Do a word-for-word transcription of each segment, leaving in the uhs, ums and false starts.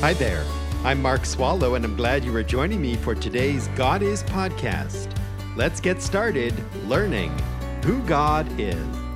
Hi there. I'm Mark Swallow, and I'm glad you are joining me for today's God Is podcast. Let's get started learning who God is.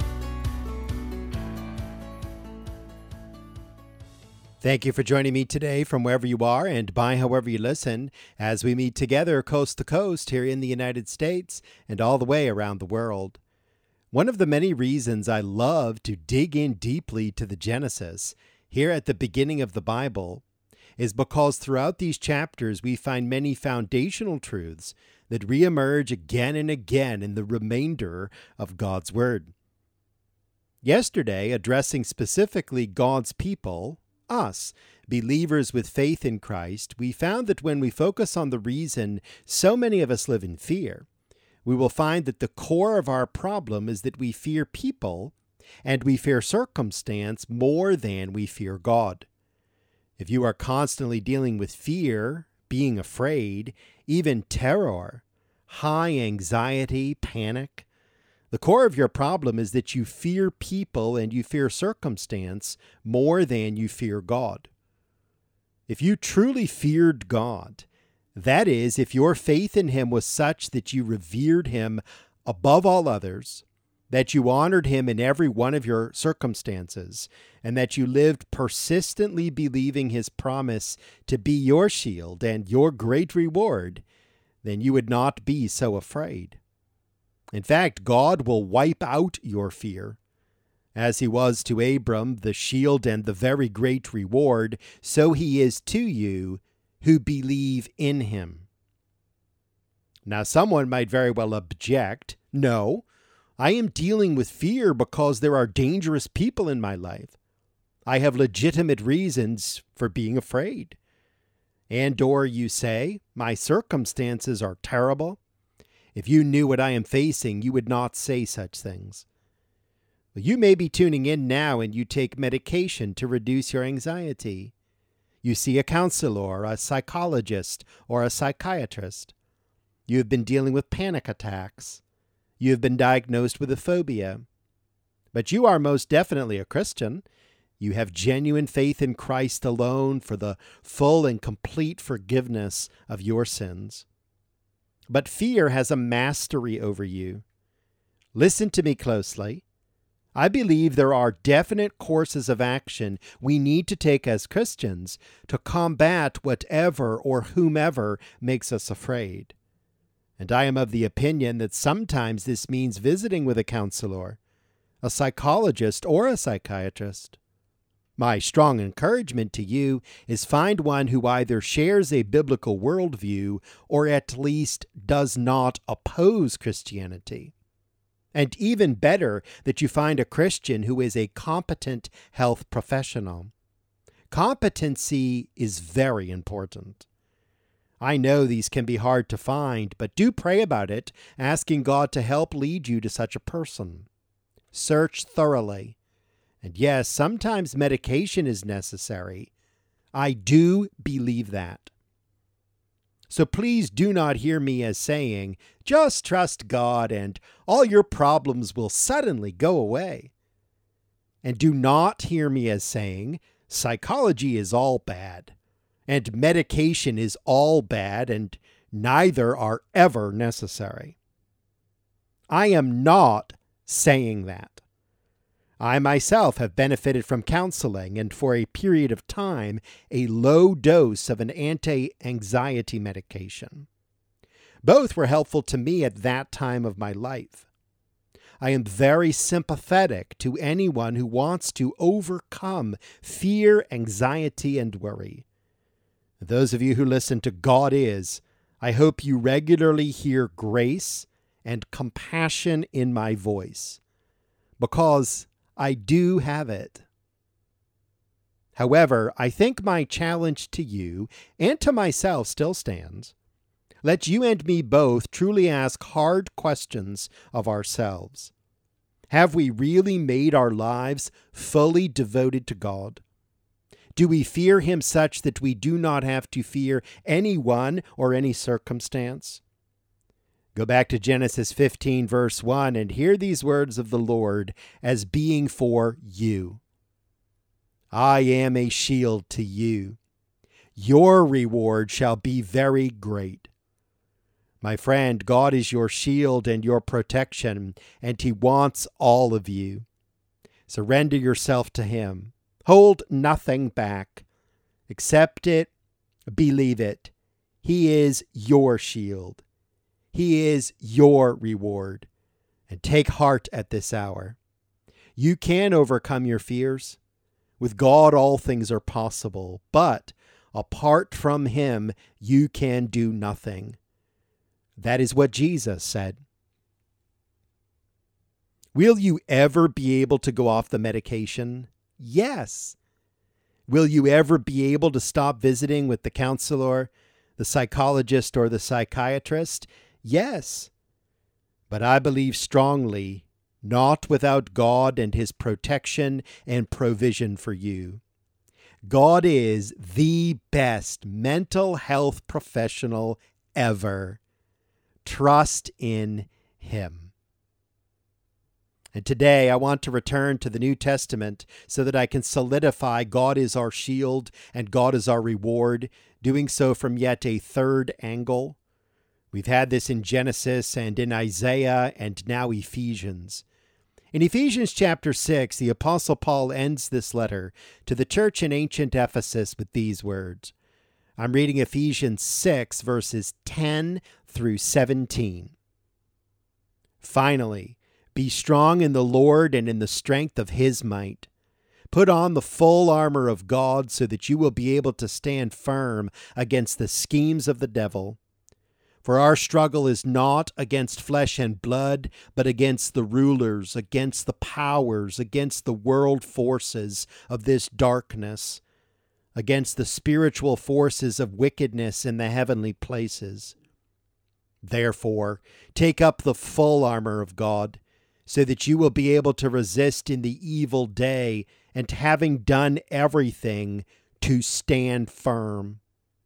Thank you for joining me today from wherever you are and by however you listen as we meet together coast to coast here in the United States and all the way around the world. One of the many reasons I love to dig in deeply to the Genesis here at the beginning of the Bible is because throughout these chapters we find many foundational truths that reemerge again and again in the remainder of God's Word. Yesterday, addressing specifically God's people, us, believers with faith in Christ, we found that when we focus on the reason so many of us live in fear, we will find that the core of our problem is that we fear people and we fear circumstance more than we fear God. If you are constantly dealing with fear, being afraid, even terror, high anxiety, panic, the core of your problem is that you fear people and you fear circumstance more than you fear God. If you truly feared God, that is, if your faith in Him was such that you revered Him above all others, that you honored Him in every one of your circumstances, and that you lived persistently believing His promise to be your shield and your great reward, then you would not be so afraid. In fact, God will wipe out your fear. As He was to Abram, the shield and the very great reward, so He is to you who believe in Him. Now, someone might very well object, no, I am dealing with fear because there are dangerous people in my life. I have legitimate reasons for being afraid. And or you say, my circumstances are terrible. If you knew what I am facing, you would not say such things. Well, you may be tuning in now and you take medication to reduce your anxiety. You see a counselor, a psychologist, or a psychiatrist. You have been dealing with panic attacks. You have been diagnosed with a phobia. But you are most definitely a Christian. You have genuine faith in Christ alone for the full and complete forgiveness of your sins. But fear has a mastery over you. Listen to me closely. I believe there are definite courses of action we need to take as Christians to combat whatever or whomever makes us afraid. And I am of the opinion that sometimes this means visiting with a counselor, a psychologist, or a psychiatrist. My strong encouragement to you is find one who either shares a biblical worldview or at least does not oppose Christianity. And even better, that you find a Christian who is a competent health professional. Competency is very important. I know these can be hard to find, but do pray about it, asking God to help lead you to such a person. Search thoroughly. And yes, sometimes medication is necessary. I do believe that. So please do not hear me as saying, just trust God and all your problems will suddenly go away. And do not hear me as saying, psychology is all bad. And medication is all bad, and neither are ever necessary. I am not saying that. I myself have benefited from counseling and for a period of time a low dose of an anti-anxiety medication. Both were helpful to me at that time of my life. I am very sympathetic to anyone who wants to overcome fear, anxiety, and worry. Those of you who listen to God Is, I hope you regularly hear grace and compassion in my voice, because I do have it. However, I think my challenge to you and to myself still stands. Let you and me both truly ask hard questions of ourselves. Have we really made our lives fully devoted to God? Do we fear Him such that we do not have to fear anyone or any circumstance? Go back to Genesis fifteen, verse one, and hear these words of the Lord as being for you. I am a shield to you. your reward shall be very great. My friend, God is your shield and your protection, and He wants all of you. Surrender yourself to Him. Hold nothing back. Accept it. Believe it. He is your shield. He is your reward. And take heart at this hour. You can overcome your fears. With God, all things are possible, but apart from Him, you can do nothing. That is what Jesus said. Will you ever be able to go off the medication? Yes. Will you ever be able to stop visiting with the counselor, the psychologist, or the psychiatrist? Yes. But I believe strongly, not without God and His protection and provision for you. God is the best mental health professional ever. Trust in Him. And today I want to return to the New Testament so that I can solidify God is our shield and God is our reward, doing so from yet a third angle. We've had this in Genesis and in Isaiah and now Ephesians. In Ephesians chapter six, the Apostle Paul ends this letter to the church in ancient Ephesus with these words. I'm reading Ephesians six, verses ten through seventeen. Finally, be strong in the Lord and in the strength of His might. Put on the full armor of God so that you will be able to stand firm against the schemes of the devil. For our struggle is not against flesh and blood, but against the rulers, against the powers, against the world forces of this darkness, against the spiritual forces of wickedness in the heavenly places. Therefore, take up the full armor of God, so that you will be able to resist in the evil day, and having done everything, to stand firm.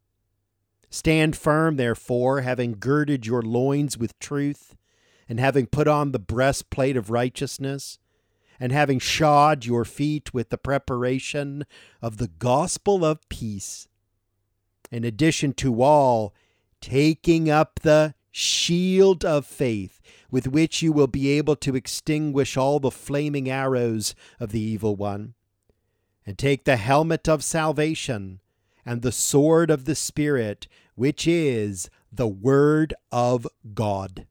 Stand firm, therefore, having girded your loins with truth, and having put on the breastplate of righteousness, and having shod your feet with the preparation of the gospel of peace. In addition to all, taking up the shield of faith, with which you will be able to extinguish all the flaming arrows of the evil one. And take the helmet of salvation, and the sword of the Spirit, which is the Word of God.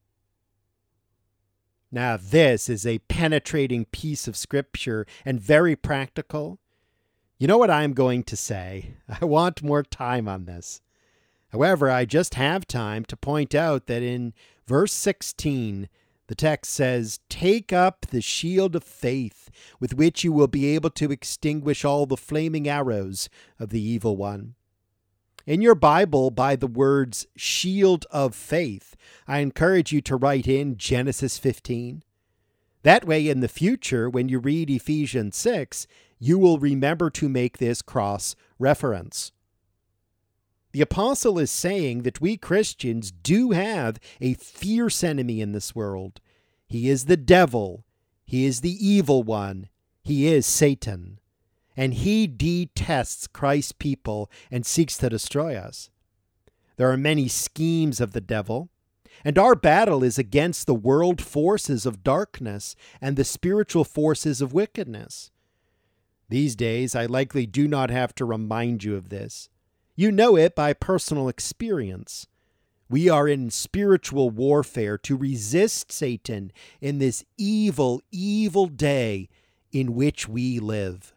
Now, this is a penetrating piece of Scripture and very practical. You know what I'm going to say? I want more time on this. However, I just have time to point out that in verse sixteen, the text says, take up the shield of faith, with which you will be able to extinguish all the flaming arrows of the evil one. In your Bible, by the words shield of faith, I encourage you to write in Genesis fifteen. That way, in the future, when you read Ephesians six, you will remember to make this cross-reference. The apostle is saying that we Christians do have a fierce enemy in this world. He is the devil. He is the evil one. He is Satan. And he detests Christ's people and seeks to destroy us. There are many schemes of the devil, and our battle is against the world forces of darkness and the spiritual forces of wickedness. These days, I likely do not have to remind you of this. You know it by personal experience. We are in spiritual warfare to resist Satan in this evil, evil day in which we live.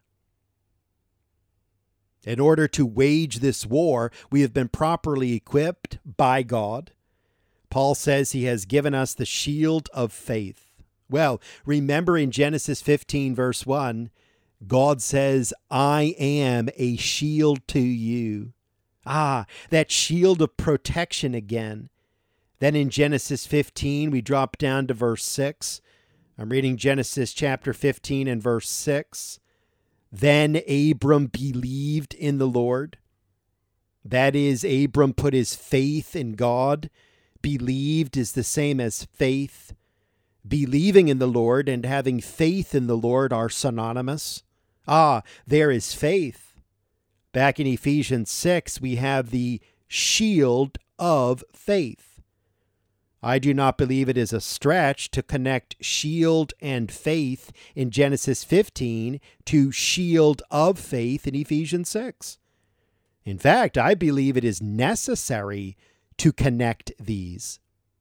In order to wage this war, we have been properly equipped by God. Paul says he has given us the shield of faith. Well, remember in Genesis fifteen, verse one, God says, I am a shield to you. Ah, that shield of protection again. Then in Genesis fifteen, we drop down to verse six. I'm reading Genesis chapter fifteen and verse six. Then Abram believed in the Lord. That is, Abram put his faith in God. Believed is the same as faith. Believing in the Lord and having faith in the Lord are synonymous. Ah, there is faith. Back in Ephesians six, we have the shield of faith. I do not believe it is a stretch to connect shield and faith in Genesis fifteen to shield of faith in Ephesians six. In fact, I believe it is necessary to connect these.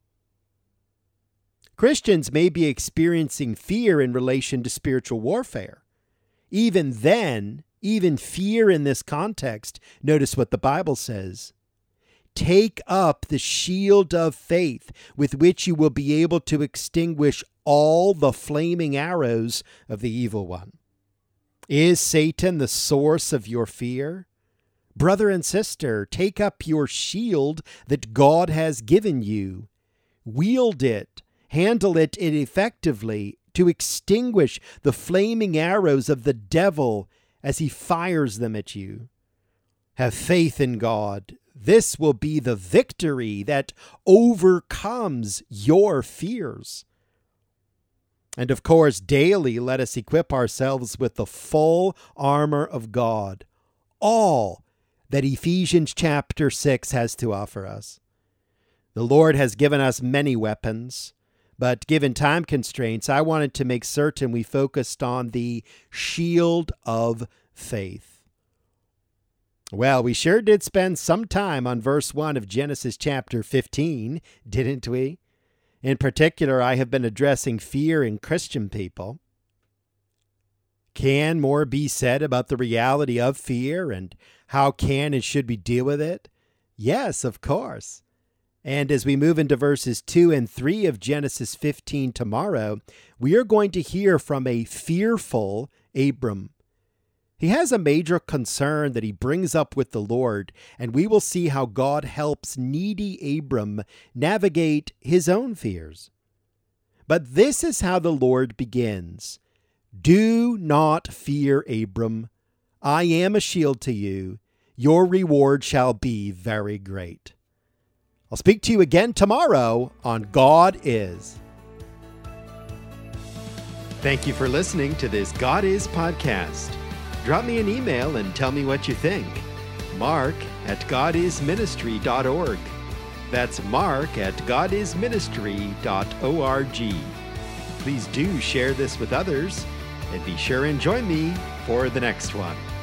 Christians may be experiencing fear in relation to spiritual warfare. Even then, even fear in this context, notice what the Bible says. Take up the shield of faith with which you will be able to extinguish all the flaming arrows of the evil one. Is Satan the source of your fear? Brother and sister, take up your shield that God has given you. Wield it, handle it effectively to extinguish the flaming arrows of the devil as he fires them at you. Have faith in God. This will be the victory that overcomes your fears. And of course, daily let us equip ourselves with the full armor of God, all that Ephesians chapter six has to offer us. The Lord has given us many weapons, but given time constraints, I wanted to make certain we focused on the shield of faith. Well, we sure did spend some time on verse one of Genesis chapter fifteen, didn't we? In particular, I have been addressing fear in Christian people. Can more be said about the reality of fear and how can and should we deal with it? Yes, of course. And as we move into verses two and three of Genesis fifteen tomorrow, we are going to hear from a fearful Abram. He has a major concern that he brings up with the Lord, and we will see how God helps needy Abram navigate his own fears. But this is how the Lord begins. Do not fear, Abram. I am a shield to you. Your reward shall be very great. I'll speak to you again tomorrow on God Is. Thank you for listening to this God Is podcast. Drop me an email and tell me what you think. Mark at god is ministry dot org. That's Mark at god is ministry dot org. Please do share this with others and be sure and join me for the next one.